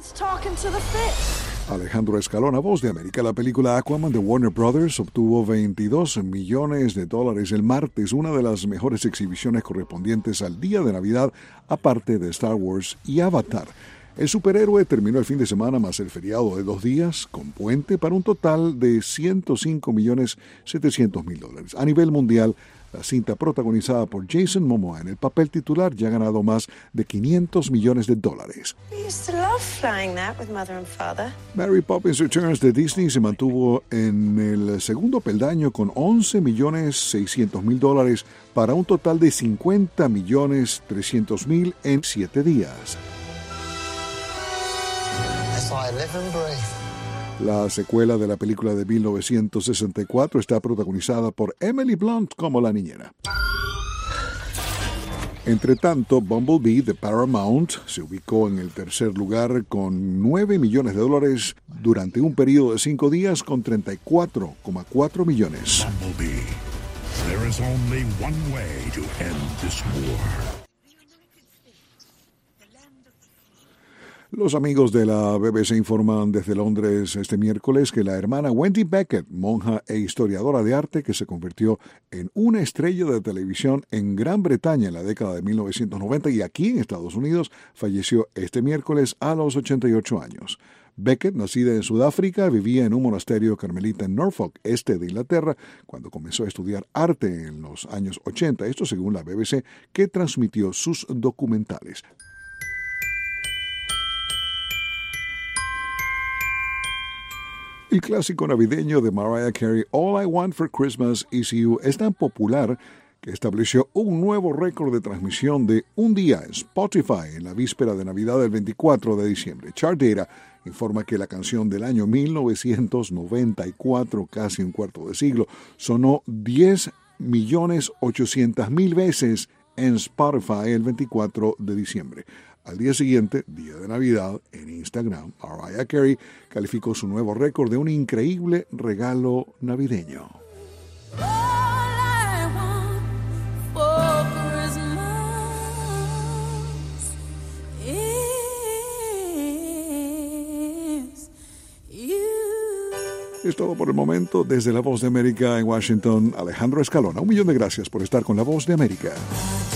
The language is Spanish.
Alejandro Escalona, Voz de América. La película Aquaman de Warner Brothers obtuvo $22 millones el martes, una de las mejores exhibiciones correspondientes al día de Navidad, aparte de Star Wars y Avatar. El superhéroe terminó el fin de semana más el feriado de 2 días, con puente, para un total de $105.700.000. A nivel mundial, la cinta protagonizada por Jason Momoa en el papel titular ya ha ganado más de $500 millones. Mary Poppins Returns de Disney se mantuvo en el segundo peldaño con $11.600.000 para un total de $50.300.000 en 7 días. La secuela de la película de 1964 está protagonizada por Emily Blunt como la niñera. Entre tanto, Bumblebee de Paramount se ubicó en el tercer lugar con $9 millones durante un periodo de 5 días con $34.4 millones. Bumblebee, there is only one way to end this war. Los amigos de la BBC informan desde Londres este miércoles que la hermana Wendy Beckett, monja e historiadora de arte que se convirtió en una estrella de televisión en Gran Bretaña en la década de 1990 y aquí en Estados Unidos, falleció este miércoles a los 88 años. Beckett, nacida en Sudáfrica, vivía en un monasterio carmelita en Norfolk, este de Inglaterra, cuando comenzó a estudiar arte en los años 80, esto según la BBC, que transmitió sus documentales. El clásico navideño de Mariah Carey, All I Want for Christmas Is You, es tan popular que estableció un nuevo récord de transmisión de un día en Spotify en la víspera de Navidad del 24 de diciembre. Chartdata informa que la canción del año 1994, casi un cuarto de siglo, sonó 10.800.000 veces en Spotify el 24 de diciembre. Al día siguiente, día de Navidad, en Instagram, Mariah Carey calificó su nuevo récord de un increíble regalo navideño. Es todo por el momento. Desde La Voz de América en Washington, Alejandro Escalona. 1 millón de gracias por estar con La Voz de América.